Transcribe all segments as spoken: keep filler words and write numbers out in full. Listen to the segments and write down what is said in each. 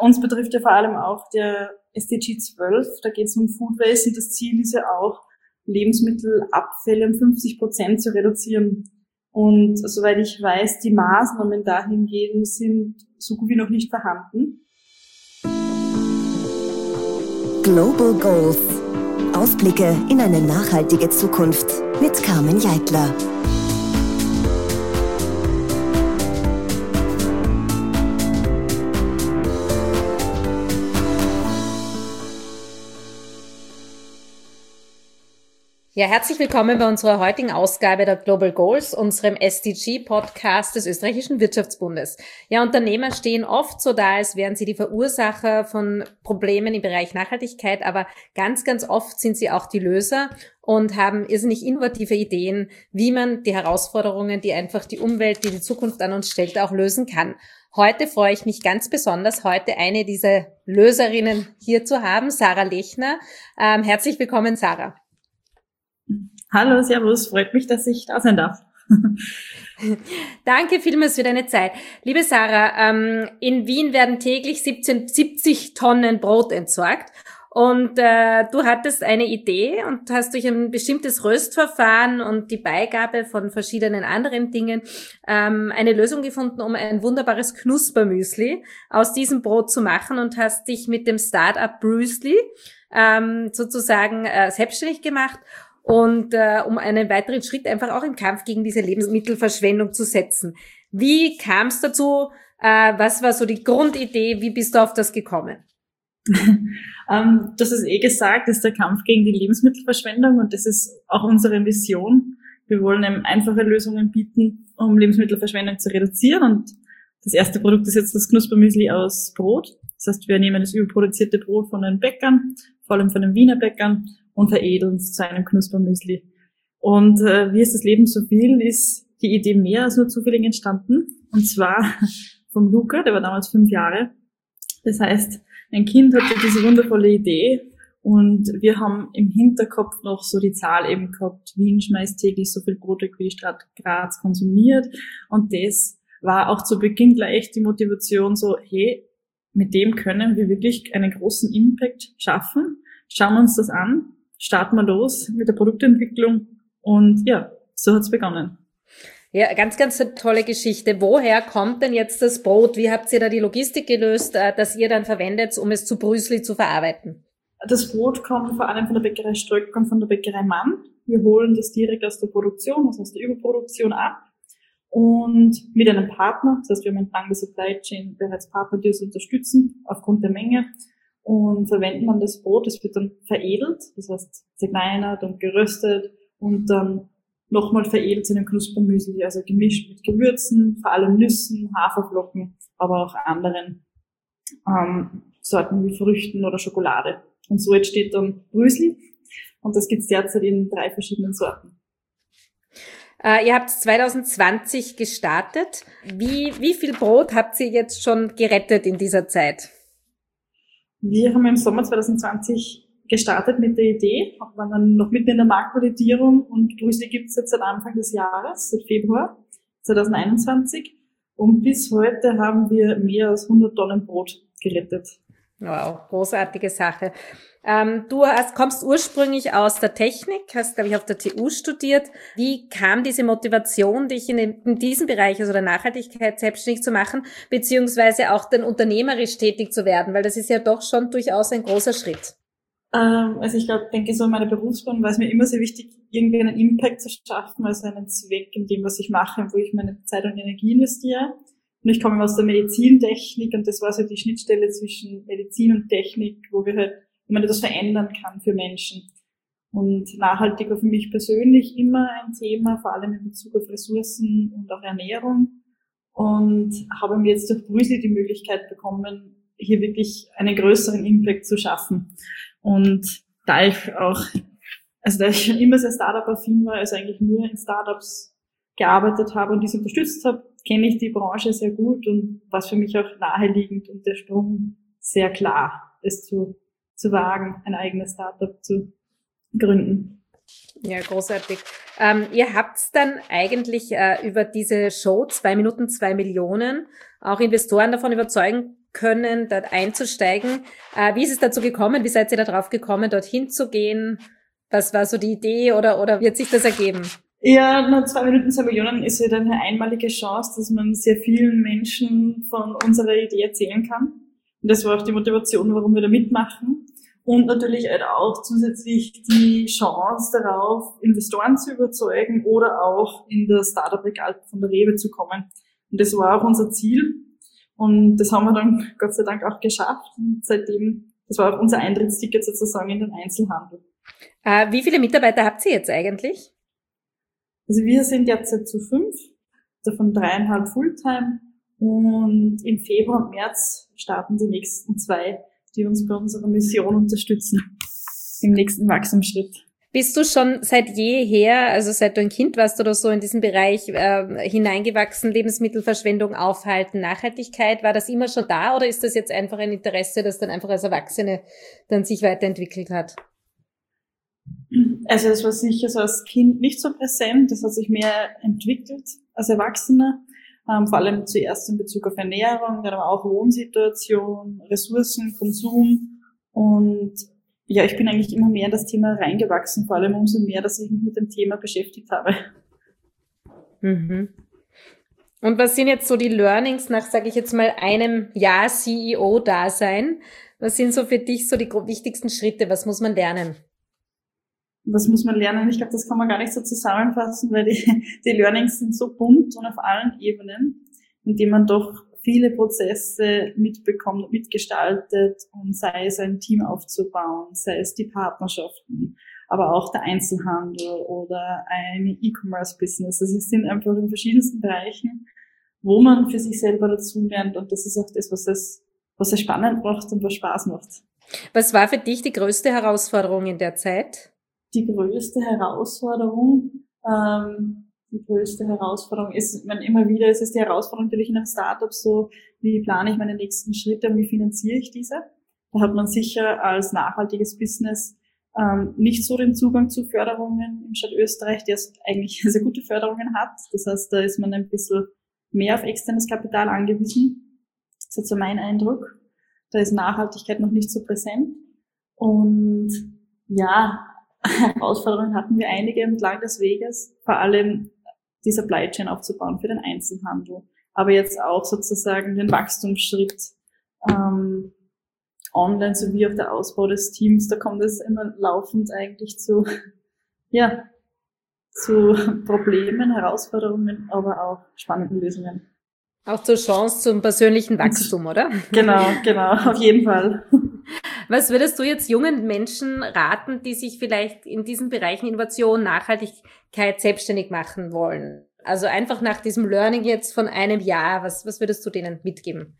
uns betrifft ja vor allem auch der S D G zwölf, da geht es um Food Waste und das Ziel ist ja auch, Lebensmittelabfälle um fünfzig Prozent zu reduzieren. Und soweit ich weiß, die Maßnahmen dahingehend sind so gut wie noch nicht vorhanden. Global Goals. Ausblicke in eine nachhaltige Zukunft mit Carmen Jeitler. Ja, herzlich willkommen bei unserer heutigen Ausgabe der Global Goals, unserem S D G-Podcast des Österreichischen Wirtschaftsbundes. Ja, Unternehmer stehen oft so da, als wären sie die Verursacher von Problemen im Bereich Nachhaltigkeit, aber ganz, ganz oft sind sie auch die Löser und haben irrsinnig innovative Ideen, wie man die Herausforderungen, die einfach die Umwelt, die die Zukunft an uns stellt, auch lösen kann. Heute freue ich mich ganz besonders, heute eine dieser Löserinnen hier zu haben, Sarah Lechner. Ähm, herzlich willkommen, Sarah. Hallo, servus, freut mich, dass ich da sein darf. Danke vielmals für deine Zeit. Liebe Sarah, ähm, in Wien werden täglich siebzehn, siebzig Tonnen Brot entsorgt und äh, du hattest eine Idee und hast durch ein bestimmtes Röstverfahren und die Beigabe von verschiedenen anderen Dingen ähm, eine Lösung gefunden, um ein wunderbares Knuspermüsli aus diesem Brot zu machen und hast dich mit dem Start-up Brüsli ähm, sozusagen äh, selbstständig gemacht. Und äh, um einen weiteren Schritt einfach auch im Kampf gegen diese Lebensmittelverschwendung zu setzen. Wie kam es dazu? Äh, was war so die Grundidee? Wie bist du auf das gekommen? ähm, das ist eh gesagt, das ist der Kampf gegen die Lebensmittelverschwendung und das ist auch unsere Mission. Wir wollen eben einfache Lösungen bieten, um Lebensmittelverschwendung zu reduzieren. Und das erste Produkt ist jetzt das Knuspermüsli aus Brot. Das heißt, wir nehmen das überproduzierte Brot von den Bäckern, vor allem von den Wiener Bäckern, und veredeln es zu einem Knuspermüsli. Und äh, wie ist das Leben so viel, ist die Idee mehr als nur zufällig entstanden. Und zwar vom Luca, der war damals fünf Jahre. Das heißt, ein Kind hatte diese wundervolle Idee und wir haben im Hinterkopf noch so die Zahl eben gehabt, Wien schmeißt täglich so viel Brot weg, wie die Stadt Graz konsumiert. Und das war auch zu Beginn gleich die Motivation so, hey, mit dem können wir wirklich einen großen Impact schaffen. Schauen wir uns das an. Starten wir los mit der Produktentwicklung und ja, so hat's begonnen. Ja, ganz, ganz eine tolle Geschichte. Woher kommt denn jetzt das Brot? Wie habt ihr da die Logistik gelöst, dass ihr dann verwendet, um es zu Brüsli zu verarbeiten? Das Brot kommt vor allem von der Bäckerei Ströck und von der Bäckerei Mann. Wir holen das direkt aus der Produktion, also aus der Überproduktion ab und mit einem Partner, das heißt, wir haben entlang der Supply Chain bereits Partner, die uns unterstützen aufgrund der Menge. Und verwenden dann das Brot, das wird dann veredelt, das heißt zerkleinert und geröstet und dann nochmal veredelt zu einem Knuspermüsli, also gemischt mit Gewürzen, vor allem Nüssen, Haferflocken, aber auch anderen ähm, Sorten wie Früchten oder Schokolade. Und so entsteht dann Brüsli und das gibt's derzeit in drei verschiedenen Sorten. Äh, ihr habt zwanzig zwanzig gestartet. Wie, wie viel Brot habt ihr jetzt schon gerettet in dieser Zeit? Wir haben im Sommer zwanzig zwanzig gestartet mit der Idee, waren dann noch mitten in der Marktvalidierung und Brüsli gibt es jetzt seit Anfang des Jahres, seit Februar zwanzig einundzwanzig und bis heute haben wir mehr als hundert Tonnen Brot gerettet. Wow, großartige Sache. Ähm, du hast, kommst ursprünglich aus der Technik, hast, glaube ich, auf der T U studiert. Wie kam diese Motivation, dich in, dem, in diesem Bereich, also der Nachhaltigkeit, selbstständig zu machen, beziehungsweise auch dann unternehmerisch tätig zu werden? Weil das ist ja doch schon durchaus ein großer Schritt. Ähm, also ich glaube, denke so in meiner Berufsbahn war es mir immer sehr wichtig, irgendwie einen Impact zu schaffen, also einen Zweck in dem, was ich mache, wo ich meine Zeit und Energie investiere. Und ich komme aus der Medizintechnik und das war so die Schnittstelle zwischen Medizin und Technik, wo wir halt, wo man etwas verändern kann für Menschen. Und nachhaltig war für mich persönlich immer ein Thema, vor allem in Bezug auf Ressourcen und auch Ernährung. Und habe mir jetzt durch Brüsli die Möglichkeit bekommen, hier wirklich einen größeren Impact zu schaffen. Und da ich auch, also da ich schon immer sehr Startup-affin war, also eigentlich nur in Startups gearbeitet habe und diese unterstützt habe, kenne ich die Branche sehr gut und war für mich auch naheliegend und der Sprung sehr klar, es zu, zu wagen, ein eigenes Startup zu gründen. Ja, großartig. Ähm, ihr habt dann eigentlich äh, über diese Show zwei Minuten, zwei Millionen auch Investoren davon überzeugen können, dort einzusteigen. Äh, wie ist es dazu gekommen? Wie seid ihr da drauf gekommen, dorthin zu gehen? Was war so die Idee oder, oder wird sich das ergeben? Ja, nur zwei Minuten, zwei Millionen ist ja dann eine einmalige Chance, dass man sehr vielen Menschen von unserer Idee erzählen kann. Und das war auch die Motivation, warum wir da mitmachen. Und natürlich halt auch zusätzlich die Chance darauf, Investoren zu überzeugen oder auch in der Startup-Regal von der Rewe zu kommen. Und das war auch unser Ziel. Und das haben wir dann Gott sei Dank auch geschafft. Und seitdem, das war auch unser Eintrittsticket sozusagen in den Einzelhandel. Äh, wie viele Mitarbeiter habt ihr jetzt eigentlich? Also wir sind derzeit zu fünf, davon dreieinhalb Fulltime. Und im Februar und März starten die nächsten zwei, die uns bei unserer Mission unterstützen, im nächsten Wachstumsschritt. Bist du schon seit jeher, also seit du ein Kind warst oder so, in diesen Bereich äh, hineingewachsen, Lebensmittelverschwendung aufhalten, Nachhaltigkeit, war das immer schon da oder ist das jetzt einfach ein Interesse, das dann einfach als Erwachsene dann sich weiterentwickelt hat? Also es war sicher so als Kind nicht so präsent, das hat sich mehr entwickelt als Erwachsener. Ähm, vor allem zuerst in Bezug auf Ernährung, dann aber auch Wohnsituation, Ressourcen, Konsum und ja, ich bin eigentlich immer mehr in das Thema reingewachsen, vor allem umso mehr, dass ich mich mit dem Thema beschäftigt habe. Mhm. Und was sind jetzt so die Learnings nach, sage ich jetzt mal, einem Jahr C E O-Dasein? Was sind so für dich so die wichtigsten Schritte? Was muss man lernen? Was muss man lernen? Ich glaube, das kann man gar nicht so zusammenfassen, weil die, die Learnings sind so bunt und auf allen Ebenen, indem man doch viele Prozesse mitbekommt, mitgestaltet und sei es ein Team aufzubauen, sei es die Partnerschaften, aber auch der Einzelhandel oder ein E-Commerce-Business. Also es sind einfach in verschiedensten Bereichen, wo man für sich selber dazu lernt und das ist auch das, was es, was es spannend macht und was Spaß macht. Was war für dich die größte Herausforderung in der Zeit? Die größte Herausforderung, ähm, die größte Herausforderung ist, ich meine, immer wieder ist es die Herausforderung natürlich in einem Startup so, wie plane ich meine nächsten Schritte und wie finanziere ich diese? Da hat man sicher als nachhaltiges Business ähm, nicht so den Zugang zu Förderungen im Staat Österreich, der eigentlich sehr gute Förderungen hat. Das heißt, da ist man ein bisschen mehr auf externes Kapital angewiesen. Das ist jetzt so mein Eindruck. Da ist Nachhaltigkeit noch nicht so präsent. Und ja, Herausforderungen hatten wir einige entlang des Weges, vor allem die Supply Chain aufzubauen für den Einzelhandel, aber jetzt auch sozusagen den Wachstumsschritt ähm, online sowie auch der Ausbau des Teams. Da kommt es immer laufend eigentlich zu, ja, zu Problemen, Herausforderungen, aber auch spannenden Lösungen. Auch zur Chance zum persönlichen Wachstum, oder? Genau, genau, auf jeden Fall. Was würdest du jetzt jungen Menschen raten, die sich vielleicht in diesen Bereichen Innovation, Nachhaltigkeit selbstständig machen wollen? Also einfach nach diesem Learning jetzt von einem Jahr, was, was würdest du denen mitgeben?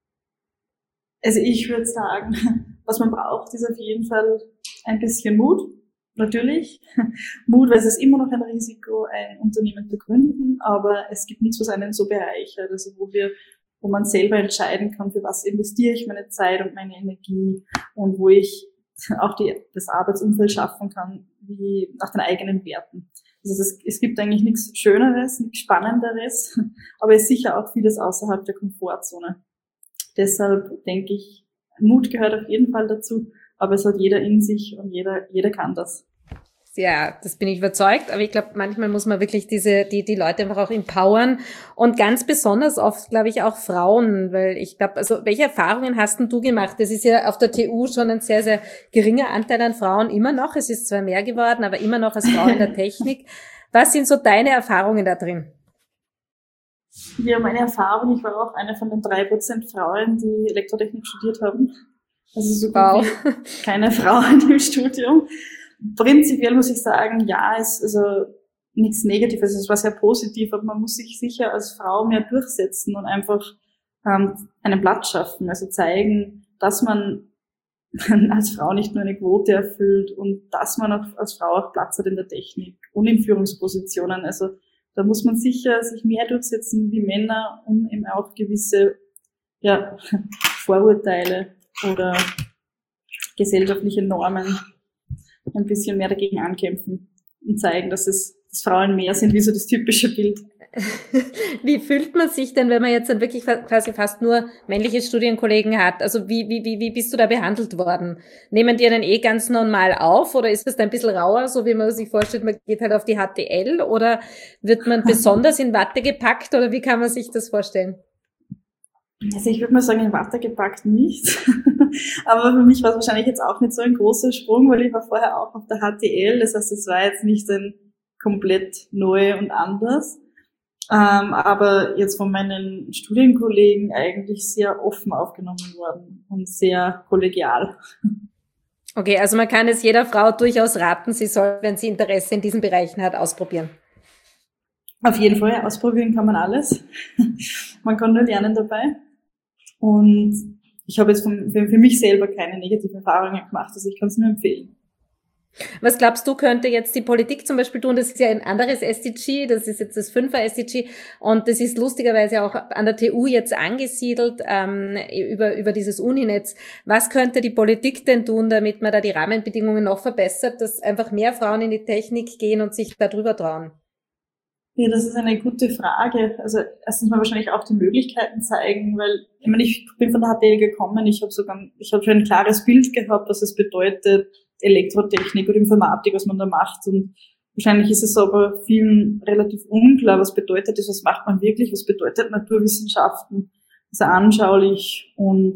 Also ich würde sagen, was man braucht, ist auf jeden Fall ein bisschen Mut. Natürlich. Mut, weil es ist immer noch ein Risiko, ein Unternehmen zu gründen, aber es gibt nichts, was einen so bereichert, also wo wir wo man selber entscheiden kann, für was investiere ich meine Zeit und meine Energie und wo ich auch die, das Arbeitsumfeld schaffen kann, wie nach den eigenen Werten. Also es, es gibt eigentlich nichts Schöneres, nichts Spannenderes, aber es ist sicher auch vieles außerhalb der Komfortzone. Deshalb denke ich, Mut gehört auf jeden Fall dazu, aber es hat jeder in sich und jeder, jeder kann das. Ja, das bin ich überzeugt, aber ich glaube, manchmal muss man wirklich diese, die, die Leute einfach auch empowern und ganz besonders oft, glaube ich, auch Frauen, weil ich glaube, also welche Erfahrungen hast denn du gemacht? Das ist ja auf der T U schon ein sehr, sehr geringer Anteil an Frauen immer noch. Es ist zwar mehr geworden, aber immer noch als Frau in der Technik. Was sind so deine Erfahrungen da drin? Ja, meine Erfahrung, ich war auch eine von den drei Prozent Frauen, die Elektrotechnik studiert haben. Also so gut wow. wie keine Frauen im Studium. Prinzipiell muss ich sagen, ja, es ist also nichts Negatives, es war sehr positiv, aber man muss sich sicher als Frau mehr durchsetzen und einfach ähm, einen Platz schaffen, also zeigen, dass man als Frau nicht nur eine Quote erfüllt und dass man auch als Frau auch Platz hat in der Technik und in Führungspositionen. Also da muss man sicher sich mehr durchsetzen wie Männer, um eben auch gewisse ja, Vorurteile oder gesellschaftliche Normen ein bisschen mehr dagegen ankämpfen. und zeigen, dass es dass Frauen mehr sind, wie so das typische Bild. Wie fühlt man sich denn, wenn man jetzt dann wirklich quasi fast nur männliche Studienkollegen hat? Also wie, wie, wie, wie bist du da behandelt worden? Nehmen die einen eh ganz normal auf oder ist das ein bisschen rauer, so wie man sich vorstellt, man geht halt auf die H T L oder wird man besonders in Watte gepackt oder wie kann man sich das vorstellen? Also ich würde mal sagen, in Watte gepackt nicht. Aber für mich war es wahrscheinlich jetzt auch nicht so ein großer Sprung, weil ich war vorher auch auf der H T L. Das heißt, es war jetzt nicht ein komplett neu und anders. Ähm, aber jetzt von meinen Studienkollegen eigentlich sehr offen aufgenommen worden und sehr kollegial. Okay, also man kann es jeder Frau durchaus raten, sie soll, wenn sie Interesse in diesen Bereichen hat, ausprobieren. Auf jeden Fall, ausprobieren kann man alles. Man kann nur lernen dabei. Und ich habe jetzt von, für, für mich selber keine negativen Erfahrungen gemacht, also ich kann es nur empfehlen. Was glaubst du, könnte jetzt die Politik zum Beispiel tun? Das ist ja ein anderes S D G, das ist jetzt das Fünfer S D G und das ist lustigerweise auch an der T U jetzt angesiedelt ähm, über über dieses Uninetz. Was könnte die Politik denn tun, damit man da die Rahmenbedingungen noch verbessert, dass einfach mehr Frauen in die Technik gehen und sich da drüber trauen? Ja, das ist eine gute Frage. Also erstens mal wahrscheinlich auch die Möglichkeiten zeigen, weil ich meine, ich bin von der H T L gekommen, ich habe sogar, ich habe schon ein klares Bild gehabt, was es bedeutet, Elektrotechnik oder Informatik, was man da macht. Und wahrscheinlich ist es aber vielen relativ unklar, was bedeutet das, was macht man wirklich, was bedeutet Naturwissenschaften, also anschaulich und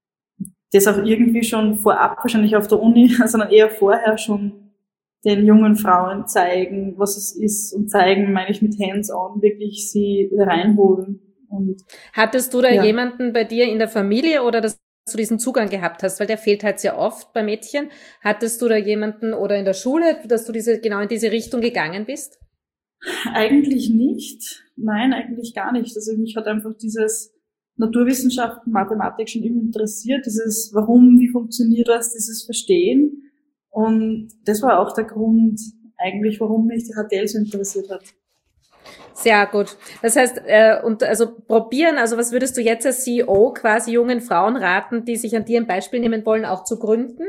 das auch irgendwie schon vorab, wahrscheinlich auf der Uni, sondern eher vorher schon den jungen Frauen zeigen, was es ist und zeigen, meine ich mit Hands-on, wirklich sie reinholen. Und hattest du da ja. jemanden bei dir in der Familie oder dass du diesen Zugang gehabt hast, weil der fehlt halt sehr oft bei Mädchen. Hattest du da jemanden oder in der Schule, dass du diese genau in diese Richtung gegangen bist? Eigentlich nicht. Nein, eigentlich gar nicht. Also mich hat einfach dieses Naturwissenschaften, Mathematik schon immer interessiert, dieses Warum, wie funktioniert das, dieses Verstehen. Und das war auch der Grund eigentlich, warum mich die H T L so interessiert hat. Sehr gut. Das heißt, äh, und also probieren, also was würdest du jetzt als C E O quasi jungen Frauen raten, die sich an dir ein Beispiel nehmen wollen, auch zu gründen?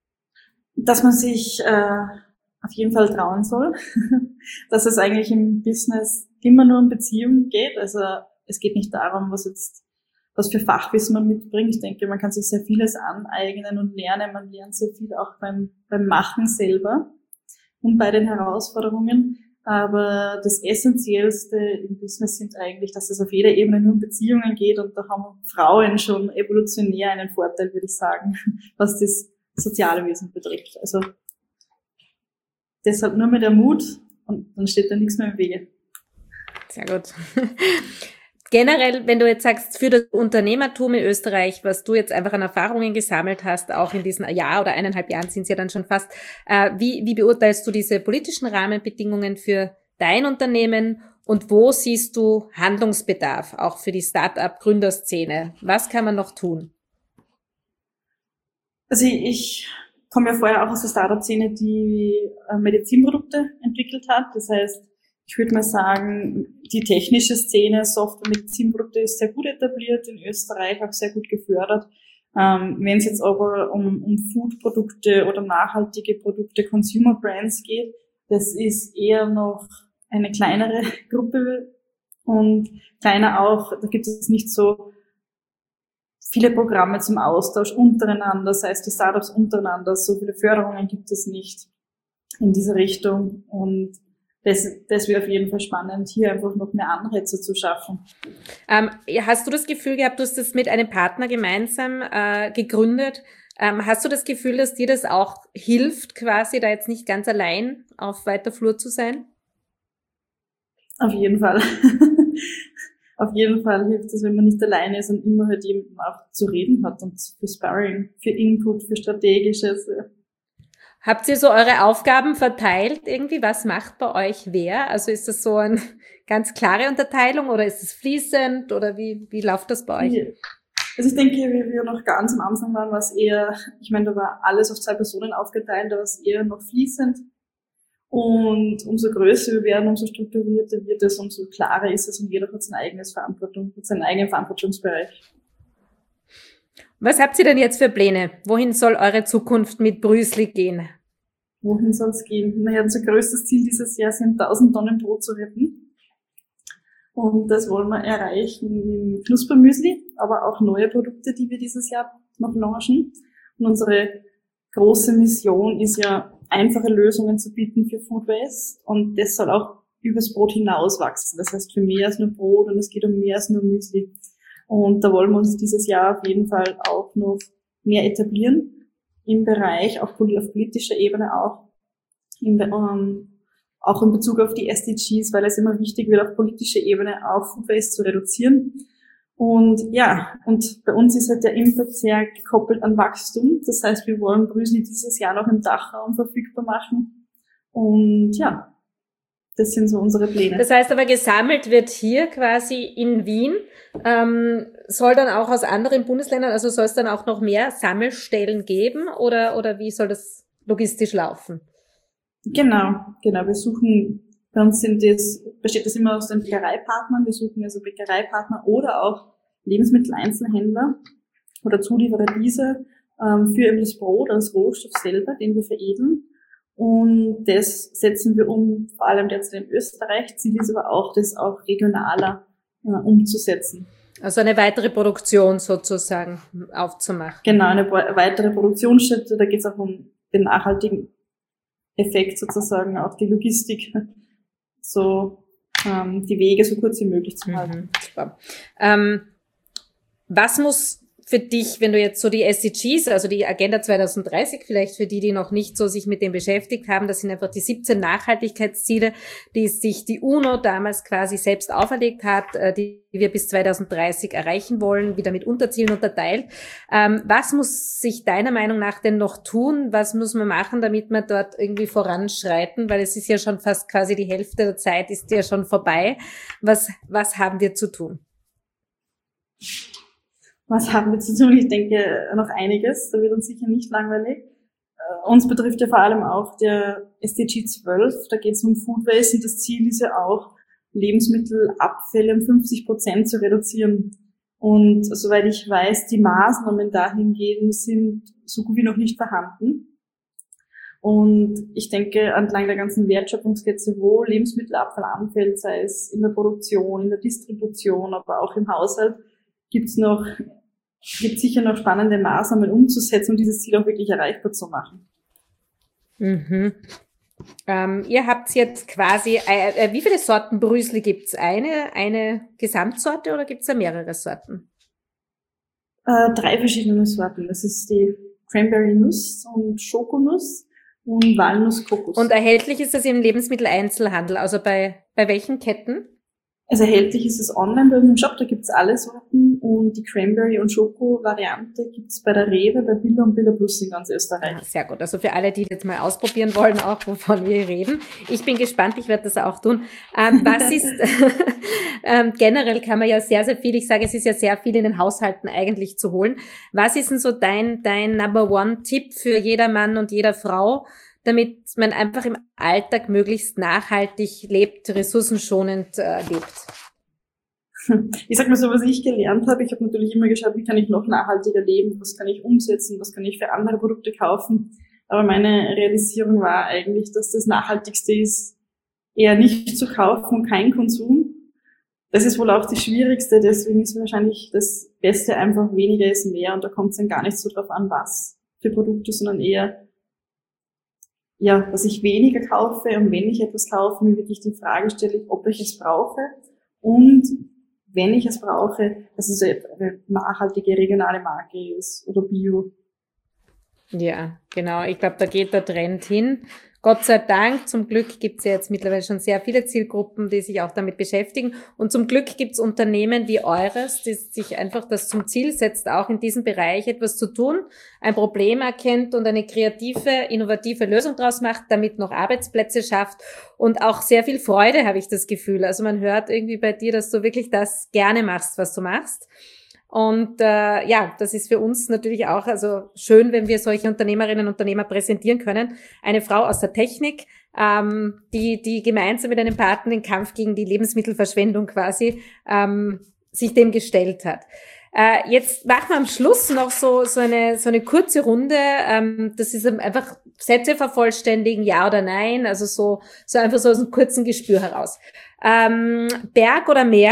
Dass man sich äh, auf jeden Fall trauen soll, dass es eigentlich im Business immer nur um Beziehungen geht. Also es geht nicht darum, was jetzt was für Fachwissen man mitbringt. Ich denke, man kann sich sehr vieles aneignen und lernen. Man lernt sehr viel auch beim beim Machen selber und bei den Herausforderungen. Aber das Essentiellste im Business sind eigentlich, dass es auf jeder Ebene nur um Beziehungen geht und da haben Frauen schon evolutionär einen Vorteil, würde ich sagen, was das soziale Wesen betrifft. Also deshalb nur mit der Mut und dann steht da nichts mehr im Wege. Sehr gut. Generell, wenn du jetzt sagst, für das Unternehmertum in Österreich, was du jetzt einfach an Erfahrungen gesammelt hast, auch in diesen Jahr oder eineinhalb Jahren sind es ja dann schon fast, äh, wie, wie beurteilst du diese politischen Rahmenbedingungen für dein Unternehmen und wo siehst du Handlungsbedarf, auch für die Start-up-Gründerszene? Was kann man noch tun? Also ich, ich komme ja vorher auch aus der Start-up-Szene, die äh, Medizinprodukte entwickelt hat. Das heißt, ich würde mal sagen, die technische Szene, Software, Medizinprodukte ist sehr gut etabliert in Österreich, auch sehr gut gefördert. Ähm, wenn es jetzt aber um, um Food-Produkte oder nachhaltige Produkte, Consumer Brands geht, das ist eher noch eine kleinere Gruppe und kleiner auch, da gibt es nicht so viele Programme zum Austausch untereinander, das heißt die Startups untereinander, so viele Förderungen gibt es nicht in diese Richtung und Das, das wäre auf jeden Fall spannend, hier einfach noch mehr Anreize zu schaffen. Ähm, hast du das Gefühl gehabt, du hast das mit einem Partner gemeinsam äh, gegründet? Ähm, hast du das Gefühl, dass dir das auch hilft, quasi da jetzt nicht ganz allein auf weiter Flur zu sein? Auf jeden Fall. Auf jeden Fall hilft es, wenn man nicht alleine ist und immer halt jemanden auch zu reden hat und für Sparring, für Input, für Strategisches. Habt ihr so eure Aufgaben verteilt irgendwie? Was macht bei euch wer? Also ist das so eine ganz klare Unterteilung oder ist es fließend oder wie, wie läuft das bei euch? Also ich denke, wie wir noch ganz am Anfang waren, war es eher, ich meine, da war alles auf zwei Personen aufgeteilt, da war es eher noch fließend. Und umso größer wir werden, umso strukturierter wird es, umso klarer ist es und jeder hat sein eigenes Verantwortung, hat seinen eigenen Verantwortungsbereich. Was habt ihr denn jetzt für Pläne? Wohin soll eure Zukunft mit Brüsli gehen? wohin soll es gehen? Naja, unser größtes Ziel dieses Jahr sind tausend Tonnen Brot zu retten. Und das wollen wir erreichen im Knuspermüsli, aber auch neue Produkte, die wir dieses Jahr noch launchen. Und unsere große Mission ist ja, einfache Lösungen zu bieten für Food Waste. Und das soll auch übers Brot hinaus wachsen. Das heißt, für mehr als nur Brot, und es geht um mehr als nur Müsli. Und da wollen wir uns dieses Jahr auf jeden Fall auch noch mehr etablieren im Bereich, auch auf politischer Ebene auch, im, ähm, auch in Bezug auf die S D Gs, weil es immer wichtig wird, auf politischer Ebene auch Food Waste zu reduzieren. Und ja, und bei uns ist halt der Impact sehr gekoppelt an Wachstum. Das heißt, wir wollen Brüsli dieses Jahr noch im Dachraum verfügbar machen. Und ja, das sind so unsere Pläne. Das heißt aber, gesammelt wird hier quasi in Wien, ähm, soll dann auch aus anderen Bundesländern, also soll es dann auch noch mehr Sammelstellen geben, oder, oder wie soll das logistisch laufen? Genau, genau. Wir suchen, bei uns sind das, besteht das immer aus den Bäckereipartnern. Wir suchen also Bäckereipartner oder auch Lebensmitteleinzelhändler oder Zulieferer dieser ähm, für eben das Brot als Rohstoff selber, den wir veredeln. Und das setzen wir um, vor allem derzeit in Österreich. Ziel ist aber auch, das auch regionaler äh, umzusetzen. Also eine weitere Produktion sozusagen aufzumachen. Genau, eine weitere Produktionsstätte. Da geht es auch um den nachhaltigen Effekt sozusagen, auch die Logistik, so ähm, die Wege so kurz wie möglich zu halten. Mhm, super. Ähm, was muss für dich, wenn du jetzt so die S D Gs, also die Agenda zwanzig dreißig, vielleicht für die, die noch nicht so sich mit dem beschäftigt haben, das sind einfach die siebzehn Nachhaltigkeitsziele, die sich die UNO damals quasi selbst auferlegt hat, die wir bis zwanzig dreißig erreichen wollen, wieder mit Unterzielen unterteilt. Ähm, was muss sich deiner Meinung nach denn noch tun? Was muss man machen, damit wir dort irgendwie voranschreiten? Weil es ist ja schon fast quasi die Hälfte der Zeit ist ja schon vorbei. Was, was haben wir zu tun? Was haben wir zu tun? Ich denke, noch einiges. Da wird uns sicher nicht langweilig. Äh, uns betrifft ja vor allem auch der S D G zwölf. Da geht es um Food Waste und das Ziel ist ja auch, Lebensmittelabfälle um fünfzig Prozent zu reduzieren. Und soweit ich weiß, die Maßnahmen dahingehend sind so gut wie noch nicht vorhanden. Und ich denke, entlang der ganzen Wertschöpfungskette, wo Lebensmittelabfall anfällt, sei es in der Produktion, in der Distribution, aber auch im Haushalt, gibt's noch, gibt sicher noch spannende Maßnahmen umzusetzen, um dieses Ziel auch wirklich erreichbar zu machen. Mhm. Ähm, ihr habt jetzt quasi, äh, äh, wie viele Sorten Brüsli gibt's? Eine, eine Gesamtsorte oder gibt's da mehrere Sorten? Äh, drei verschiedene Sorten. Das ist die Cranberry Nuss und Schokonuss und Walnuss Kokos. Und erhältlich ist das im Lebensmitteleinzelhandel, also bei, bei welchen Ketten? Also erhältlich ist es online bei uns im Shop, da gibt's alle Sorten, und die Cranberry- und Schoko-Variante gibt's bei der Rewe, bei Billa und Billa Plus in ganz Österreich. Ja, sehr gut. Also für alle, die jetzt mal ausprobieren wollen, auch wovon wir reden. Ich bin gespannt, ich werde das auch tun. Ähm, was ist, ähm, generell kann man ja sehr, sehr viel, ich sage, es ist ja sehr viel in den Haushalten eigentlich zu holen. Was ist denn so dein, dein Number One Tipp für jeder Mann und jeder Frau, damit man einfach im Alltag möglichst nachhaltig lebt, ressourcenschonend äh, lebt? Ich sag mal so, was ich gelernt habe, ich habe natürlich immer geschaut, wie kann ich noch nachhaltiger leben, was kann ich umsetzen, was kann ich für andere Produkte kaufen. Aber meine Realisierung war eigentlich, dass das Nachhaltigste ist, eher nicht zu kaufen und kein Konsum. Das ist wohl auch die schwierigste, deswegen ist wahrscheinlich das Beste einfach weniger ist mehr, und da kommt es dann gar nicht so drauf an, was für Produkte, sondern eher, ja, dass ich weniger kaufe, und wenn ich etwas kaufe, mir wirklich die Frage stelle, ob ich es brauche, und wenn ich es brauche, dass es eine nachhaltige regionale Marke ist oder Bio. Ja, genau. Ich glaube, da geht der Trend hin. Gott sei Dank, zum Glück gibt es ja jetzt mittlerweile schon sehr viele Zielgruppen, die sich auch damit beschäftigen. Und zum Glück gibt es Unternehmen wie eures, die sich einfach das zum Ziel setzt, auch in diesem Bereich etwas zu tun, ein Problem erkennt und eine kreative, innovative Lösung draus macht, damit noch Arbeitsplätze schafft und auch sehr viel Freude, habe ich das Gefühl. Also man hört irgendwie bei dir, dass du wirklich das gerne machst, was du machst. Und äh, ja, das ist für uns natürlich auch also schön, wenn wir solche Unternehmerinnen und Unternehmer präsentieren können. Eine Frau aus der Technik, ähm, die die gemeinsam mit einem Partner den Kampf gegen die Lebensmittelverschwendung quasi ähm, sich dem gestellt hat. Äh, jetzt machen wir am Schluss noch so, so eine, so eine kurze Runde. Ähm, das ist einfach Sätze vervollständigen, ja oder nein. Also so, so einfach so aus einem kurzen Gespür heraus. Ähm, Berg oder Meer?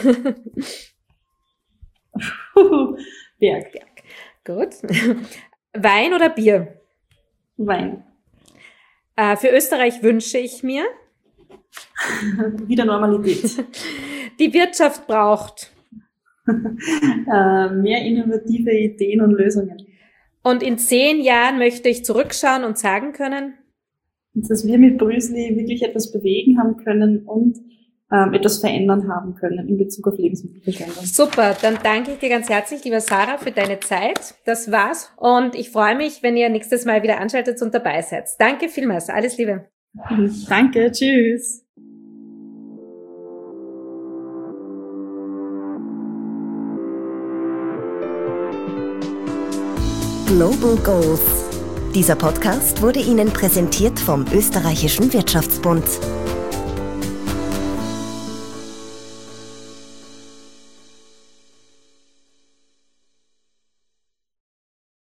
Berg. Berg. Gut. Wein oder Bier? Wein. Äh, für Österreich wünsche ich mir? Wieder Normalität. Die Wirtschaft braucht? äh, mehr innovative Ideen und Lösungen. Und in zehn Jahren möchte ich zurückschauen und sagen können? Dass wir mit Brüsli wirklich etwas bewegen haben können und ähm, etwas verändern haben können in Bezug auf Lebensmittelverschwendung. Super, dann danke ich dir ganz herzlich, lieber Sarah, für deine Zeit. Das war's. Und ich freue mich, wenn ihr nächstes Mal wieder anschaltet und dabei seid. Danke vielmals. Alles Liebe. Danke, tschüss. Global Goals. Dieser Podcast wurde Ihnen präsentiert vom Österreichischen Wirtschaftsbund.